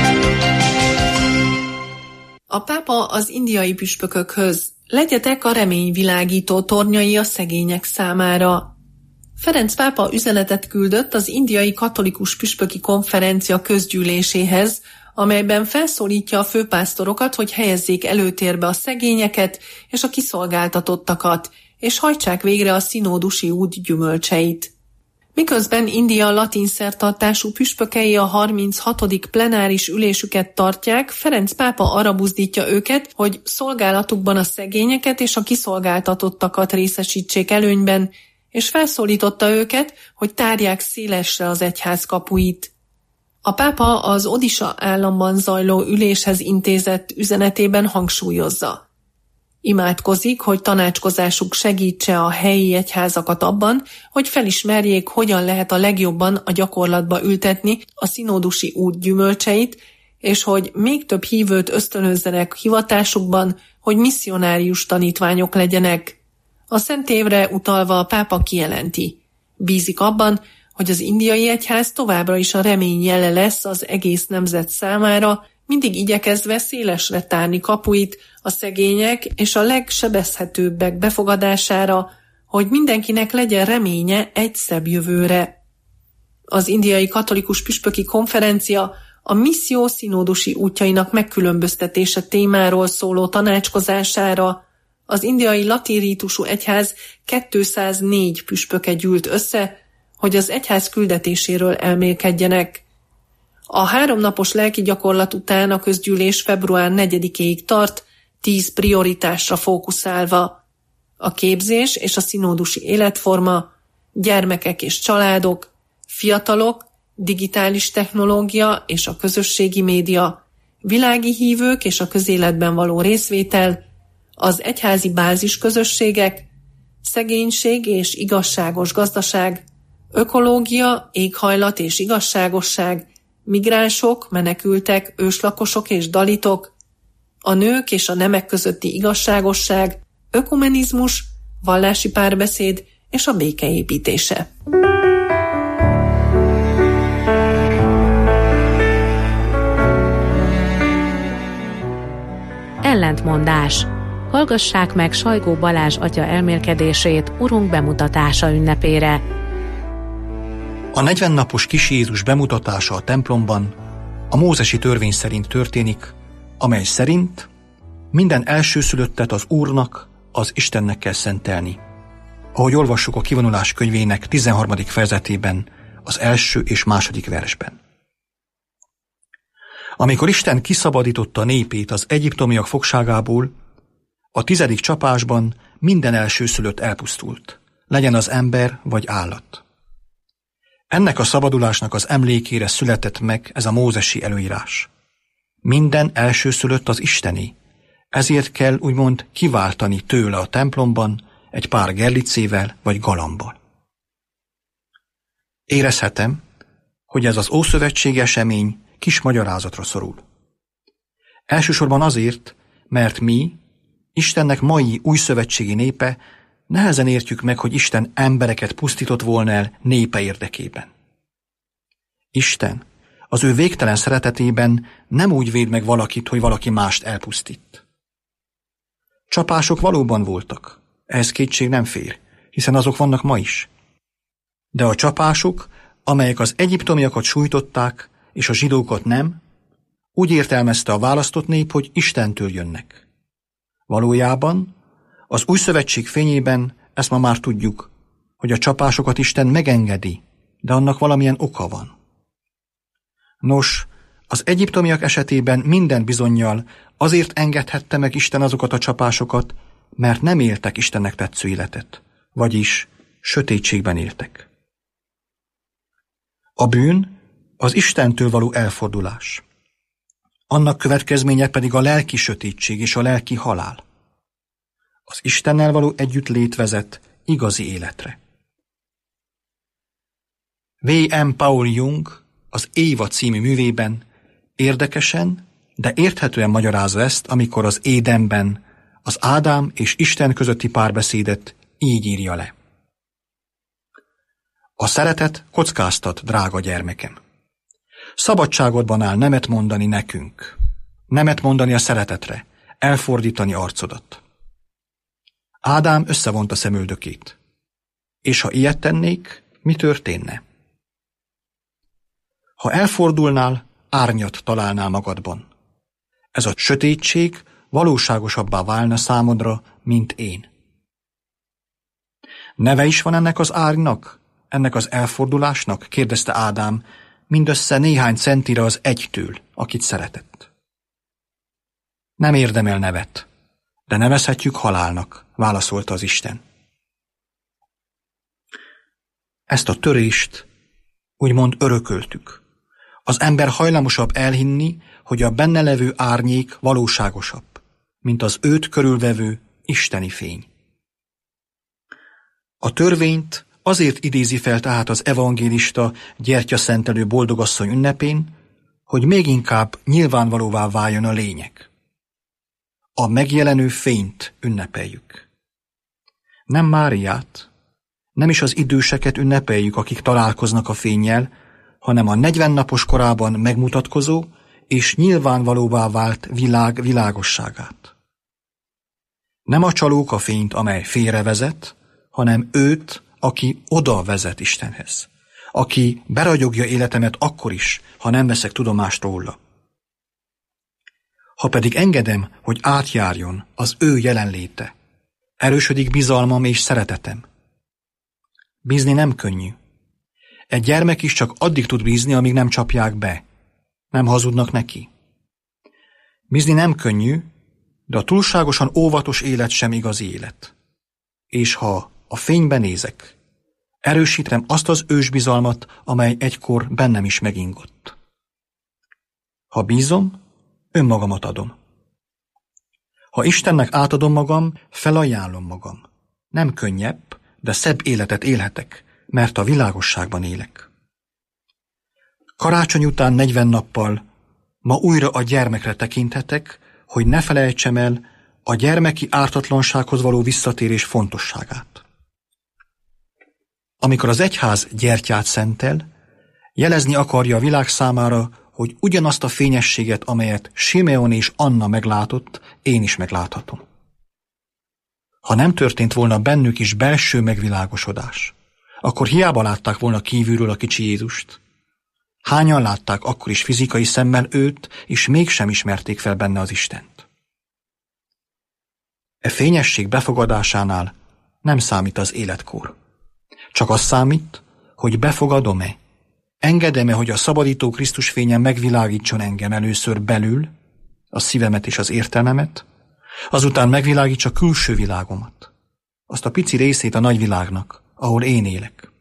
A pápa az indiai püspökökhöz: legyetek a reményvilágító tornyai a szegények számára. Ferenc pápa üzenetet küldött az indiai katolikus püspöki konferencia közgyűléséhez, amelyben felszólítja a főpásztorokat, hogy helyezzék előtérbe a szegényeket és a kiszolgáltatottakat, és hajtsák végre a szinódusi út gyümölcseit. Miközben India latin szertartású püspökei a 36. plenáris ülésüket tartják, Ferenc pápa arra buzdítja őket, hogy szolgálatukban a szegényeket és a kiszolgáltatottakat részesítsék előnyben, és felszólította őket, hogy tárják szélesre az egyház kapuit. A pápa az Odisha államban zajló üléshez intézett üzenetében hangsúlyozza: imádkozik, hogy tanácskozásuk segítse a helyi egyházakat abban, hogy felismerjék, hogyan lehet a legjobban a gyakorlatba ültetni a szinódusi út gyümölcseit, és hogy még több hívőt ösztönözzenek hivatásukban, hogy misszionárius tanítványok legyenek. A Szent Évre utalva a pápa kijelenti: bízik abban, hogy az indiai egyház továbbra is a remény jele lesz az egész nemzet számára, mindig igyekezve szélesre tárni kapuit a szegények és a legsebezhetőbbek befogadására, hogy mindenkinek legyen reménye egy szebb jövőre. Az indiai katolikus püspöki konferencia a misszió szinódusi útjainak megkülönböztetése témáról szóló tanácskozására az indiai latin rítusú egyház 204 püspöke gyűlt össze, hogy az egyház küldetéséről elmélkedjenek. A 3 napos lelki gyakorlat után a közgyűlés február 4-éig tart, 10 prioritásra fókuszálva: a képzés és a szinódusi életforma, gyermekek és családok, fiatalok, digitális technológia és a közösségi média, világi hívők és a közéletben való részvétel, az egyházi bázisközösségek, szegénység és igazságos gazdaság, ökológia, éghajlat és igazságosság, migránsok, menekültek, őslakosok és dalitok, a nők és a nemek közötti igazságosság, ökumenizmus, vallási párbeszéd és a békeépítése. Ellentmondás. Hallgassák meg Sajgó Balázs atya elmélkedését Urunk bemutatása ünnepére. A 40 napos kis Jézus bemutatása a templomban a mózesi törvény szerint történik, amely szerint minden elsőszülöttet az Úrnak, az Istennek kell szentelni. Ahogy olvassuk a Kivonulás könyvének 13. fejezetében, az 1. és 2. versben. Amikor Isten kiszabadította népét az egyiptomiak fogságából, a 10. csapásban minden elsőszülött elpusztult, legyen az ember vagy állat. Ennek a szabadulásnak az emlékére született meg ez a mózesi előírás. Minden elsőszülött az Istené, ezért kell úgymond kiváltani tőle a templomban egy pár gerlicével vagy galambal. Érezhetem, hogy ez az ószövetségi esemény kis magyarázatra szorul. Elsősorban azért, mert mi, Istennek mai újszövetségi népe, nehezen értjük meg, hogy Isten embereket pusztított volna el népe érdekében. Isten az ő végtelen szeretetében nem úgy véd meg valakit, hogy valaki mást elpusztít. Csapások valóban voltak, ehhez kétség nem fér, hiszen azok vannak ma is. De a csapások, amelyek az egyiptomiakat sújtották, és a zsidókat nem, úgy értelmezte a választott nép, hogy Istentől jönnek. Valójában az új szövetség fényében ezt ma már tudjuk, hogy a csapásokat Isten megengedi, de annak valamilyen oka van. Nos, az egyiptomiak esetében minden bizonnyal azért engedhette meg Isten azokat a csapásokat, mert nem éltek Istennek tetsző életet, vagyis sötétségben éltek. A bűn az Istentől való elfordulás. Annak következménye pedig a lelki sötétség és a lelki halál. Az Istennel való együttlét vezet igazi életre. W.M. Paul Jung az Éva című művében érdekesen, de érthetően magyarázza ezt, amikor az Édenben az Ádám és Isten közötti párbeszédet így írja le. A szeretet kockáztat, drága gyermekem. Szabadságodban áll nemet mondani nekünk, nemet mondani a szeretetre, elfordítani arcodat. Ádám összevonta szemöldökét. És ha ilyet tennék, mi történne? Ha elfordulnál, árnyat találnál magadban. Ez a sötétség valóságosabbá válna számodra, mint én. Neve is van ennek az árnynak, ennek az elfordulásnak? Kérdezte Ádám, mindössze néhány centire az egytől, akit szeretett. Nem érdemel nevet, de nevezhetjük halálnak, válaszolta az Isten. Ezt a törést úgymond örököltük. Az ember hajlamosabb elhinni, hogy a benne levő árnyék valóságosabb, mint az őt körülvevő isteni fény. A törvényt azért idézi fel tehát az evangélista gyertyaszentelő boldogasszony ünnepén, hogy még inkább nyilvánvalóvá váljon a lényeg. A megjelenő fényt ünnepeljük. Nem Máriát, nem is az időseket ünnepeljük, akik találkoznak a fénnyel, hanem a 40 napos korában megmutatkozó és nyilvánvalóvá vált világ világosságát. Nem a csalók a fényt, amely félrevezet, hanem őt, aki oda vezet Istenhez, aki beragyogja életemet akkor is, ha nem veszek tudomást róla. Ha pedig engedem, hogy átjárjon az ő jelenléte, erősödik bizalmam és szeretetem. Bízni nem könnyű. Egy gyermek is csak addig tud bízni, amíg nem csapják be, nem hazudnak neki. Bízni nem könnyű, de a túlságosan óvatos élet sem igazi élet. És ha a fénybe nézek, erősítem azt az ősbizalmat, amely egykor bennem is megingott. Ha bízom, önmagamat adom. Ha Istennek átadom magam, felajánlom magam. Nem könnyebb, de szebb életet élhetek, mert a világosságban élek. Karácsony után 40 nappal ma újra a gyermekre tekinthetek, hogy ne felejtsem el a gyermeki ártatlansághoz való visszatérés fontosságát. Amikor az egyház gyertyát szentel, jelezni akarja a világ számára, hogy ugyanazt a fényességet, amelyet Simeon és Anna meglátott, én is megláthatom. Ha nem történt volna bennük is belső megvilágosodás, akkor hiába látták volna kívülről a kicsi Jézust. Hányan látták akkor is fizikai szemmel őt, és mégsem ismerték fel benne az Istent. E fényesség befogadásánál nem számít az életkor. Csak az számít, hogy befogadom-e, engedem-e, hogy a szabadító Krisztus fénye megvilágítson engem először belül, a szívemet és az értelmemet, azután megvilágítsa külső világomat, azt a pici részét a nagyvilágnak, ahol én élek.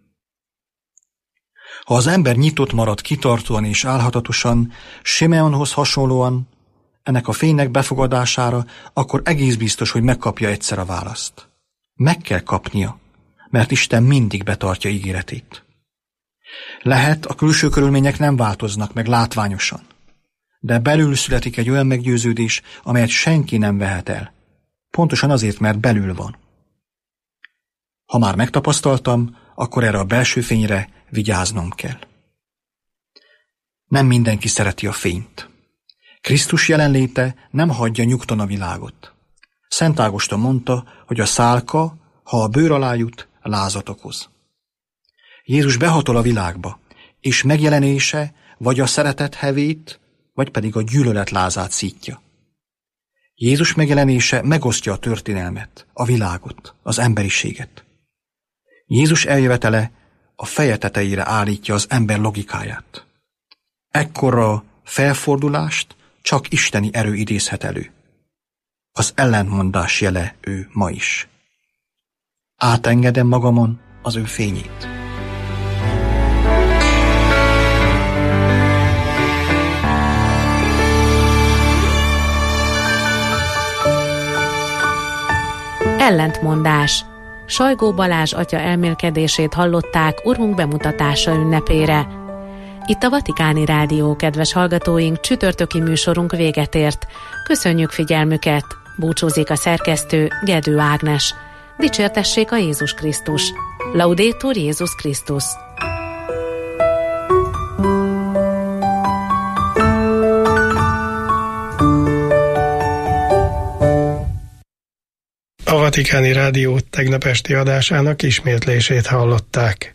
Ha az ember nyitott marad kitartóan és álhatatosan, Simeonhoz hasonlóan, ennek a fénynek befogadására, akkor egész biztos, hogy megkapja egyszer a választ. Meg kell kapnia, mert Isten mindig betartja ígéretét. Lehet, a külső körülmények nem változnak meg látványosan, de belül születik egy olyan meggyőződés, amelyet senki nem vehet el. Pontosan azért, mert belül van. Ha már megtapasztaltam, akkor erre a belső fényre vigyáznom kell. Nem mindenki szereti a fényt. Krisztus jelenléte nem hagyja nyugton a világot. Szent Ágoston mondta, hogy a szálka, ha a bőr alá jut, lázat okoz. Jézus behatol a világba, és megjelenése vagy a szeretet hevét, vagy pedig a gyűlölet lázát szítja. Jézus megjelenése megosztja a történelmet, a világot, az emberiséget. Jézus eljövetele a feje tetejére állítja az ember logikáját. Ekkora felfordulást csak isteni erő idézhet elő. Az ellentmondás jele ő ma is. Átengedem magamon, az ő fényét. Ellentmondás. Sajgó Balázs atya elmélkedését hallották Urunk bemutatása ünnepére. Itt a Vatikáni Rádió, kedves hallgatóink, csütörtöki műsorunk véget ért. Köszönjük figyelmüket! Búcsúzik a szerkesztő, Gedő Ágnes. Dicsértessék a Jézus Krisztus! Laudetur Jézus Krisztus! A Vatikáni Rádió tegnap esti adásának ismétlését hallották.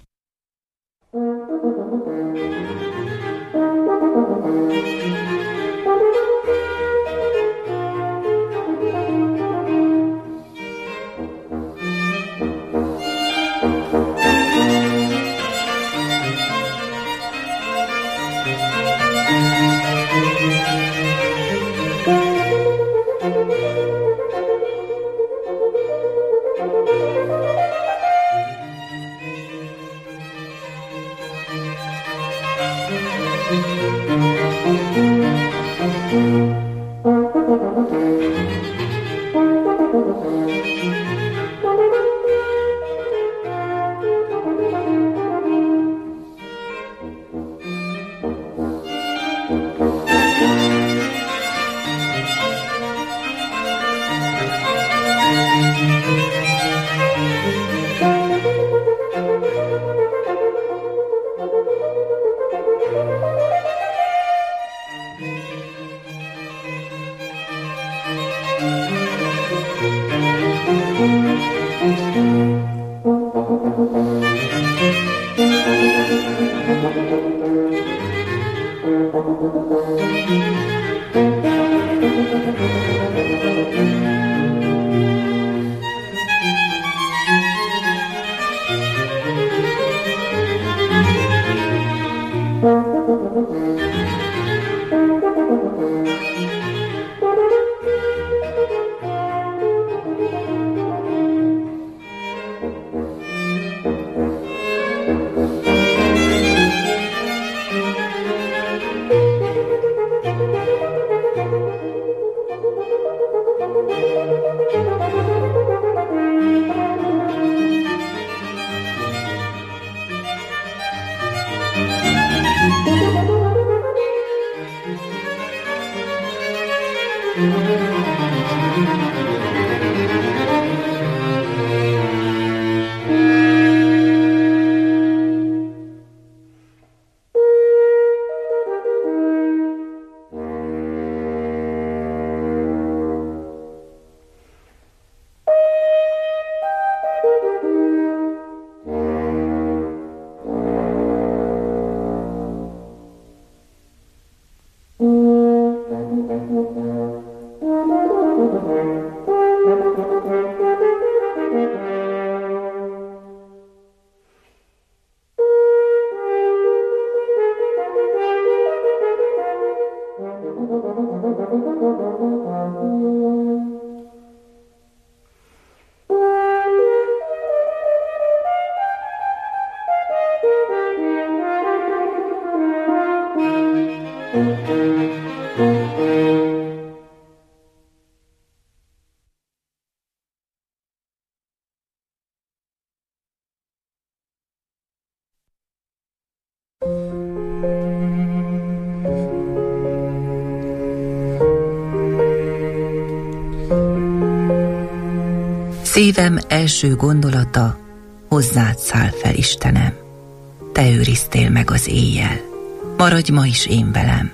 Szívem első gondolata, hozzád száll fel, Istenem. Te őriztél meg az éjjel, maradj ma is én velem.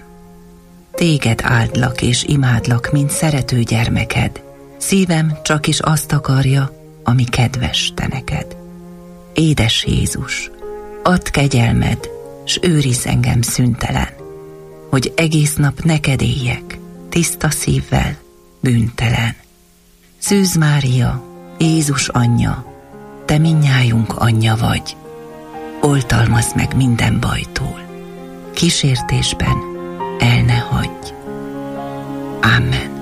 Téged áldlak és imádlak, mint szerető gyermeked. Szívem csak is azt akarja, ami kedves te neked. Édes Jézus, add kegyelmed, s őrizz engem szüntelen, hogy egész nap neked éljek, tiszta szívvel, bűntelen. Szűz Mária, Jézus anyja, te mindnyájunk anyja vagy, oltalmazd meg minden bajtól, kísértésben el ne hagyj. Amen.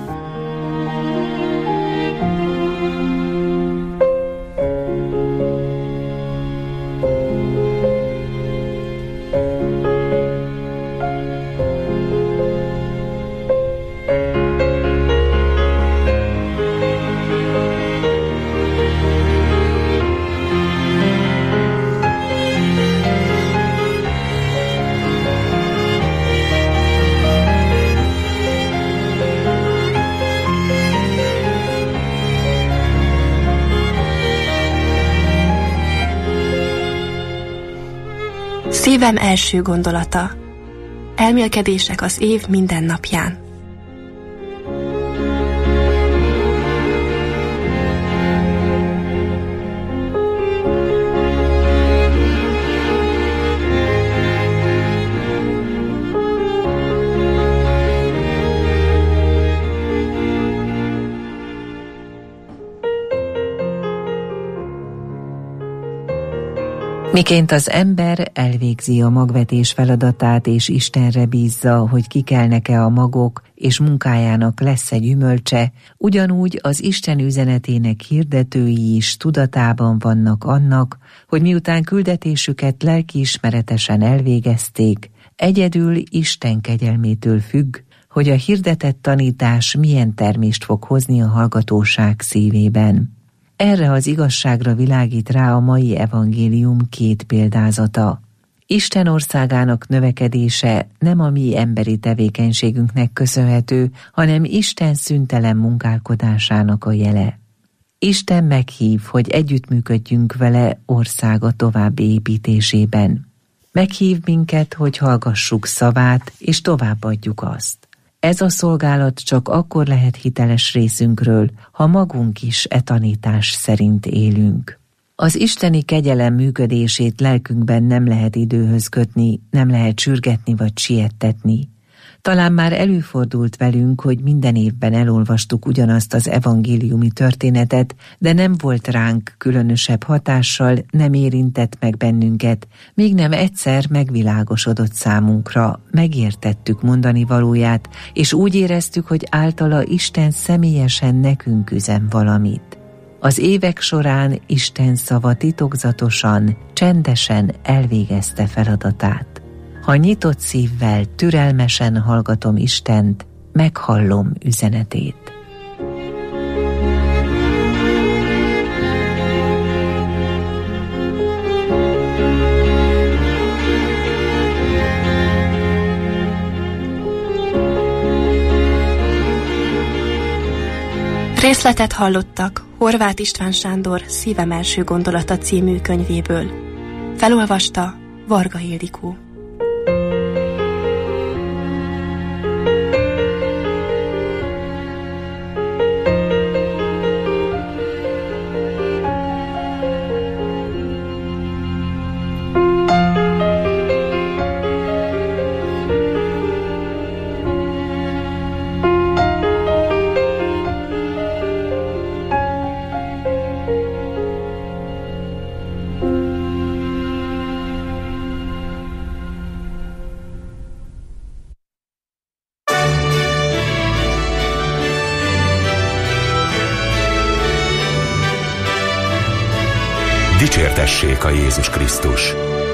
Szívem első gondolata. Elmélkedések az év minden napján. Miként az ember elvégzi a magvetés feladatát, és Istenre bízza, hogy kikelnek-e a magok, és munkájának lesz-e gyümölcse, ugyanúgy az Isten üzenetének hirdetői is tudatában vannak annak, hogy miután küldetésüket lelkiismeretesen elvégezték, egyedül Isten kegyelmétől függ, hogy a hirdetett tanítás milyen termést fog hozni a hallgatóság szívében. Erre az igazságra világít rá a mai evangélium 2 példázata. Isten országának növekedése nem a mi emberi tevékenységünknek köszönhető, hanem Isten szüntelen munkálkodásának a jele. Isten meghív, hogy együttműködjünk vele országa további építésében. Meghív minket, hogy hallgassuk szavát, és továbbadjuk azt. Ez a szolgálat csak akkor lehet hiteles részünkről, ha magunk is e tanítás szerint élünk. Az isteni kegyelem működését lelkünkben nem lehet időhöz kötni, nem lehet sürgetni vagy siettetni. Talán már előfordult velünk, hogy minden évben elolvastuk ugyanazt az evangéliumi történetet, de nem volt ránk különösebb hatással, nem érintett meg bennünket, míg nem egyszer megvilágosodott számunkra, megértettük mondani valóját, és úgy éreztük, hogy általa Isten személyesen nekünk üzen valamit. Az évek során Isten szava titokzatosan, csendesen elvégezte feladatát. Ha nyitott szívvel, türelmesen hallgatom Istent, meghallom üzenetét. Részletet hallottak Horváth István Sándor Szívem első gondolata című könyvéből. Felolvasta Varga Ildikó. Dicsértessék a Jézus Krisztus!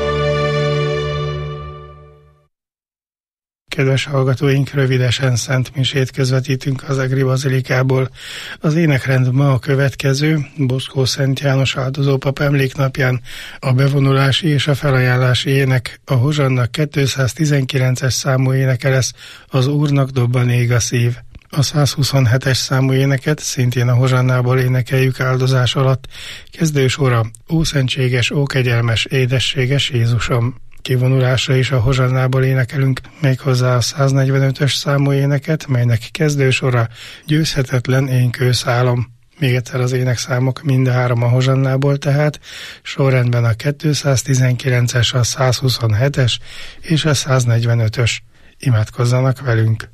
Kedves hallgatóink, rövidesen Szent Misét közvetítünk az Egri Bazilikából. Az énekrend ma a következő: Boszkó Szent János áldozópap emléknapján a bevonulási és a felajánlási ének, a Hozsanna 219-es számú éneke lesz, az Úrnak dobban ég a szív. A 127-es számú éneket szintén a Hozsannából énekeljük áldozás alatt. Kezdősora: Ó szentséges, ó kegyelmes, édességes Jézusom. Kivonulásra is a Hozsannából énekelünk, méghozzá a 145-ös számú éneket, melynek kezdősora: Győzhetetlen én kőszálom. Még egyszer az énekszámok, mind a három a Hozsannából, tehát sorrendben a 219-es, a 127-es és a 145-ös. Imádkozzanak velünk!